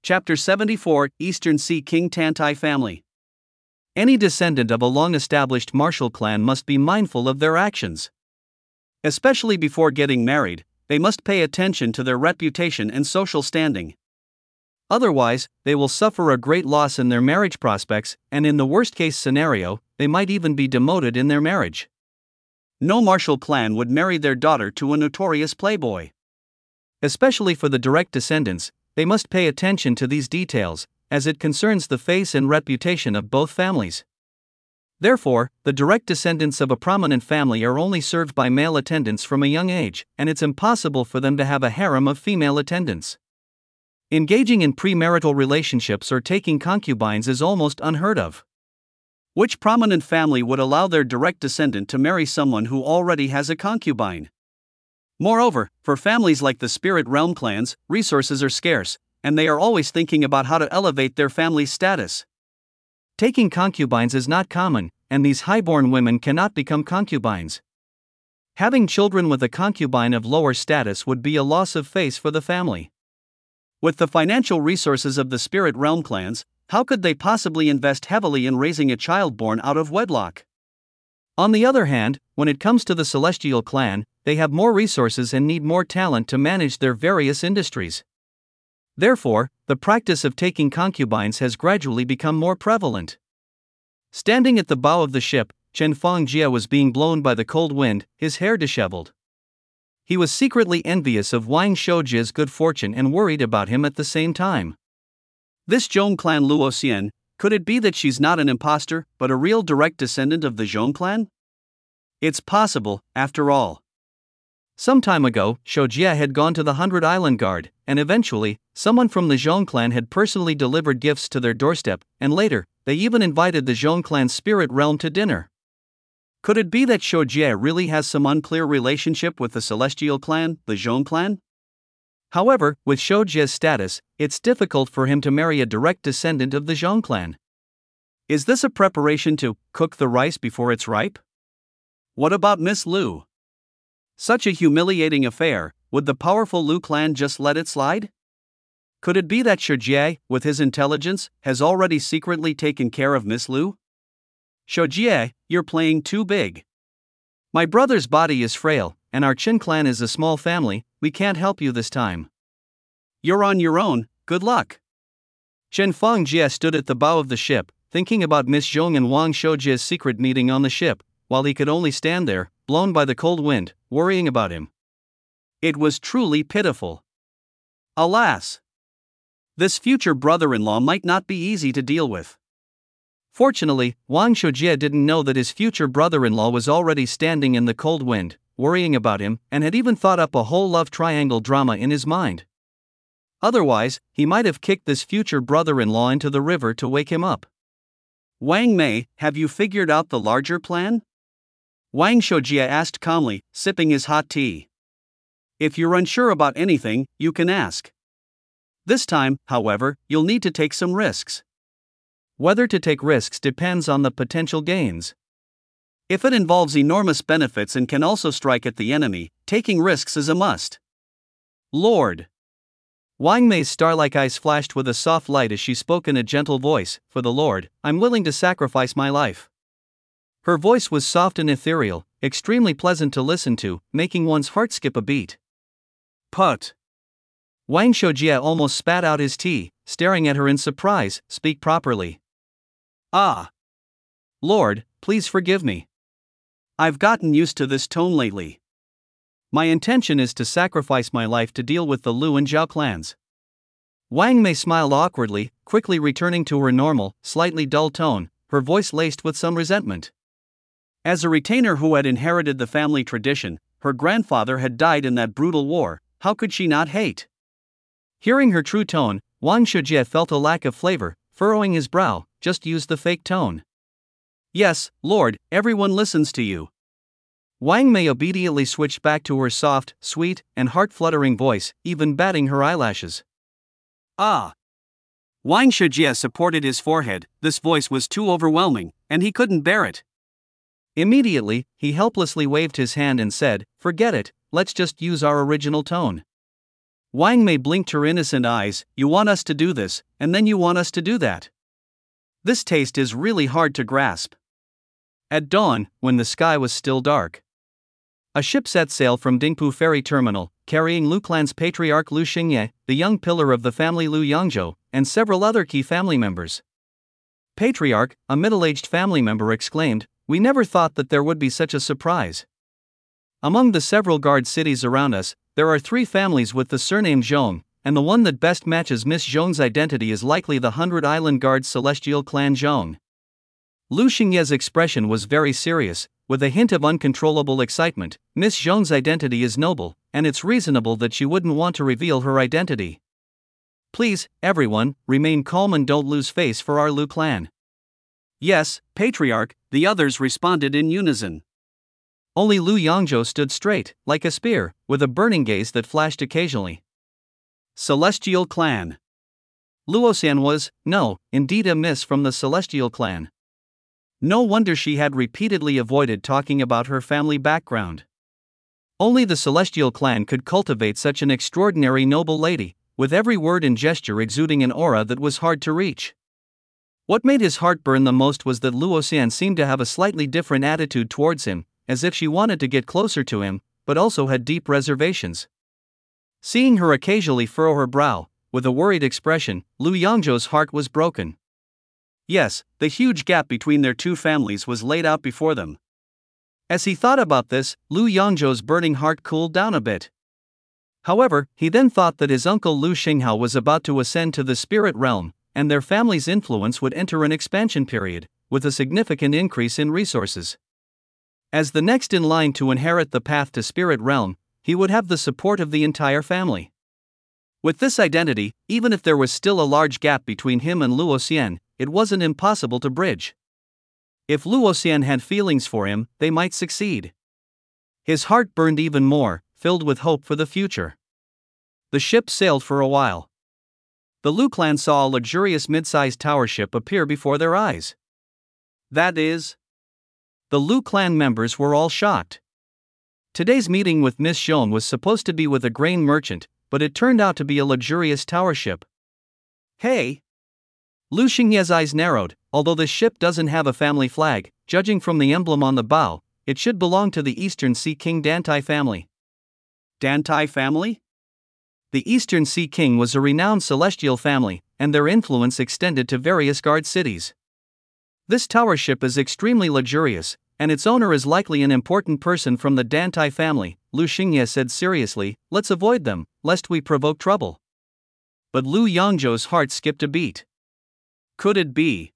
Chapter 74, Eastern Sea King Tantai Family. Any descendant of a long-established martial clan must be mindful of their actions. Especially before getting married, they must pay attention to their reputation and social standing. Otherwise, they will suffer a great loss in their marriage prospects, and in the worst-case scenario, they might even be demoted in their marriage. No martial clan would marry their daughter to a notorious playboy. Especially for the direct descendants, they must pay attention to these details, as it concerns the face and reputation of both families. Therefore, the direct descendants of a prominent family are only served by male attendants from a young age, and it's impossible for them to have a harem of female attendants. Engaging in premarital relationships or taking concubines is almost unheard of. Which prominent family would allow their direct descendant to marry someone who already has a concubine? Moreover, for families like the Spirit Realm clans, resources are scarce, and they are always thinking about how to elevate their family's status. Taking concubines is not common, and these highborn women cannot become concubines. Having children with a concubine of lower status would be a loss of face for the family. With the financial resources of the Spirit Realm clans, how could they possibly invest heavily in raising a child born out of wedlock? On the other hand, when it comes to the Celestial clan, they have more resources and need more talent to manage their various industries. Therefore, the practice of taking concubines has gradually become more prevalent. Standing at the bow of the ship, Chen Fengjie was being blown by the cold wind, his hair disheveled. He was secretly envious of Wang Shoujie's good fortune and worried about him at the same time. This Zhong clan Luo Xian, could it be that she's not an imposter, but a real direct descendant of the Zhong clan? It's possible, after all. Some time ago, Shoujie had gone to the 100 Island Guard, and eventually, someone from the Zhong clan had personally delivered gifts to their doorstep, and later, they even invited the Zhong clan's spirit realm to dinner. Could it be that Shoujie really has some unclear relationship with the Celestial clan, the Zhong clan? However, with Shoujie's status, it's difficult for him to marry a direct descendant of the Zhong clan. Is this a preparation to cook the rice before it's ripe? What about Miss Lu? Such a humiliating affair, would the powerful Lu clan just let it slide? Could it be that Shoujie, with his intelligence, has already secretly taken care of Miss Lu? Shoujie, you're playing too big. My brother's body is frail, and our Qin clan is a small family, we can't help you this time. You're on your own, good luck. Chen Fengjie stood at the bow of the ship, thinking about Miss Zhong and Wang Shoujie's secret meeting on the ship, while he could only stand there, blown by the cold wind, worrying about him. It was truly pitiful. Alas! This future brother-in-law might not be easy to deal with. Fortunately, Wang Shoujie didn't know that his future brother-in-law was already standing in the cold wind, worrying about him, and had even thought up a whole love triangle drama in his mind. Otherwise, he might have kicked this future brother-in-law into the river to wake him up. Wang Mei, have you figured out the larger plan? Wang Shoujie asked calmly, sipping his hot tea. If you're unsure about anything, you can ask. This time, however, you'll need to take some risks. Whether to take risks depends on the potential gains. If it involves enormous benefits and can also strike at the enemy, taking risks is a must. Lord! Wang Mei's star-like eyes flashed with a soft light as she spoke in a gentle voice, for the Lord, I'm willing to sacrifice my life. Her voice was soft and ethereal, extremely pleasant to listen to, making one's heart skip a beat. Put! Wang Shoujie almost spat out his tea, staring at her in surprise. Speak properly. Ah! Lord, please forgive me. I've gotten used to this tone lately. My intention is to sacrifice my life to deal with the Lu and Zhao clans. Wang Mei smiled awkwardly, quickly returning to her normal, slightly dull tone, her voice laced with some resentment. As a retainer who had inherited the family tradition, her grandfather had died in that brutal war, how could she not hate? Hearing her true tone, Wang Shoujie felt a lack of flavor, furrowing his brow. Just use the fake tone. Yes, Lord, everyone listens to you. Wang Mei obediently switched back to her soft, sweet, and heart-fluttering voice, even batting her eyelashes. Ah! Wang Shoujie supported his forehead. This voice was too overwhelming, and he couldn't bear it. Immediately, he helplessly waved his hand and said, forget it, let's just use our original tone. Wang Mei blinked her innocent eyes. You want us to do this, and then you want us to do that. This taste is really hard to grasp. At dawn, when the sky was still dark, a ship set sail from Dingpu Ferry Terminal, carrying Lu clan's patriarch Lu Xingye, the young pillar of the family Lu Yangzhou, and several other key family members. Patriarch, a middle-aged family member, exclaimed, "We never thought that there would be such a surprise. Among the several guard cities around us, there are 3 families with the surname Zhong, and the one that best matches Miss Zhong's identity is likely the 100 Island Guard's celestial clan Zhong." Lu Xingye's expression was very serious, with a hint of uncontrollable excitement. Miss Zhong's identity is noble, and it's reasonable that she wouldn't want to reveal her identity. Please, everyone, remain calm and don't lose face for our Lu clan. Yes, Patriarch, the others responded in unison. Only Lu Yangzhou stood straight, like a spear, with a burning gaze that flashed occasionally. Celestial Clan. Luoxian was, no, indeed a miss from the Celestial Clan. No wonder she had repeatedly avoided talking about her family background. Only the Celestial Clan could cultivate such an extraordinary noble lady, with every word and gesture exuding an aura that was hard to reach. What made his heart burn the most was that Luoxian seemed to have a slightly different attitude towards him, as if she wanted to get closer to him, but also had deep reservations. Seeing her occasionally furrow her brow, with a worried expression, Lu Yangzhou's heart was broken. Yes, the huge gap between their 2 families was laid out before them. As he thought about this, Lu Yangzhou's burning heart cooled down a bit. However, he then thought that his uncle Lu Xinghao was about to ascend to the spirit realm, and their family's influence would enter an expansion period, with a significant increase in resources. As the next in line to inherit the path to spirit realm, he would have the support of the entire family. With this identity, even if there was still a large gap between him and Luoxian, it wasn't impossible to bridge. If Luoxian had feelings for him, they might succeed. His heart burned even more, filled with hope for the future. The ship sailed for a while. The Lu clan saw a luxurious mid-sized tower ship appear before their eyes. That is, the Lu clan members were all shocked. Today's meeting with Miss Zhong was supposed to be with a grain merchant, but it turned out to be a luxurious tower ship. Hey! Lu Xingye's eyes narrowed. Although the ship doesn't have a family flag, judging from the emblem on the bow, it should belong to the Eastern Sea King Dantai family. Dantai family? The Eastern Sea King was a renowned celestial family, and their influence extended to various guard cities. This tower ship is extremely luxurious, and its owner is likely an important person from the Dantai family, Lu Xingye said seriously. Let's avoid them, lest we provoke trouble. But Lu Yangzhou's heart skipped a beat. Could it be?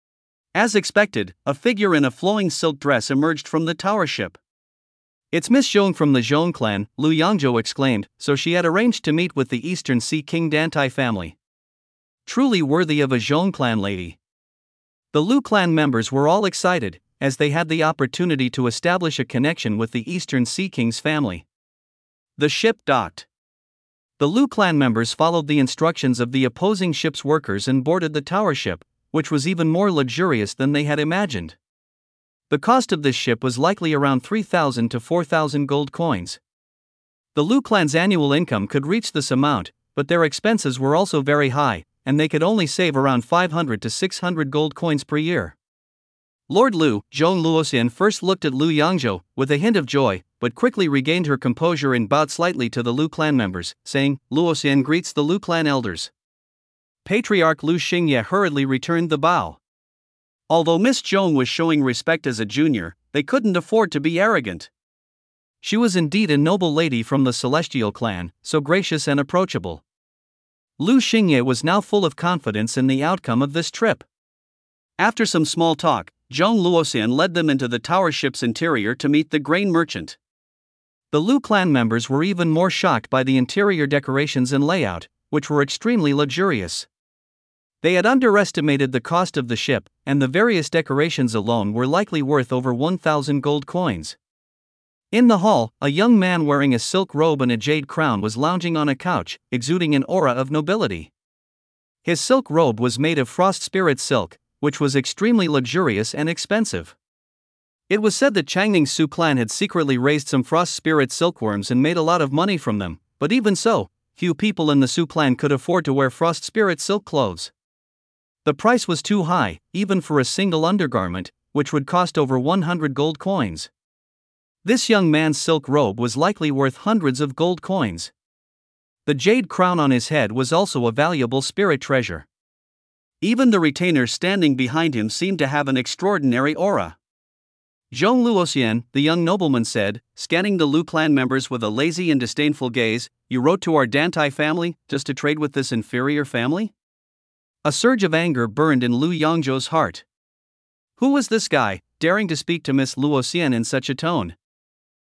As expected, a figure in a flowing silk dress emerged from the tower ship. It's Miss Zhong from the Zhong clan, Lu Yangzhou exclaimed, so she had arranged to meet with the Eastern Sea King Dantai family. Truly worthy of a Zhong clan lady. The Lu clan members were all excited, as they had the opportunity to establish a connection with the Eastern Sea King's family. The ship docked. The Lu clan members followed the instructions of the opposing ship's workers and boarded the tower ship, which was even more luxurious than they had imagined. The cost of this ship was likely around 3,000 to 4,000 gold coins. The Lu clan's annual income could reach this amount, but their expenses were also very high, and they could only save around 500 to 600 gold coins per year. Lord Lu, Zhong Luoxian first looked at Lu Yangzhou, with a hint of joy, but quickly regained her composure and bowed slightly to the Lu clan members, saying, Luoxian greets the Lu clan elders. Patriarch Lu Xingye hurriedly returned the bow. Although Miss Zhong was showing respect as a junior, they couldn't afford to be arrogant. She was indeed a noble lady from the Celestial clan, so gracious and approachable. Lu Xingye was now full of confidence in the outcome of this trip. After some small talk, Zhong Luoxian led them into the tower ship's interior to meet the grain merchant. The Lu clan members were even more shocked by the interior decorations and layout, which were extremely luxurious. They had underestimated the cost of the ship, and the various decorations alone were likely worth over 1,000 gold coins. In the hall, a young man wearing a silk robe and a jade crown was lounging on a couch, exuding an aura of nobility. His silk robe was made of frost spirit silk, which was extremely luxurious and expensive. It was said that Changning Su clan had secretly raised some frost spirit silkworms and made a lot of money from them, but even so, few people in the Su clan could afford to wear Frost Spirit silk clothes. The price was too high, even for a single undergarment, which would cost over 100 gold coins. This young man's silk robe was likely worth hundreds of gold coins. The jade crown on his head was also a valuable spirit treasure. Even the retainers standing behind him seemed to have an extraordinary aura. Zhong Luoxian, the young nobleman said, scanning the Lu clan members with a lazy and disdainful gaze, "You wrote to our Dantai family, just to trade with this inferior family?" A surge of anger burned in Lu Yongzhou's heart. Who was this guy, daring to speak to Miss Luoxian in such a tone?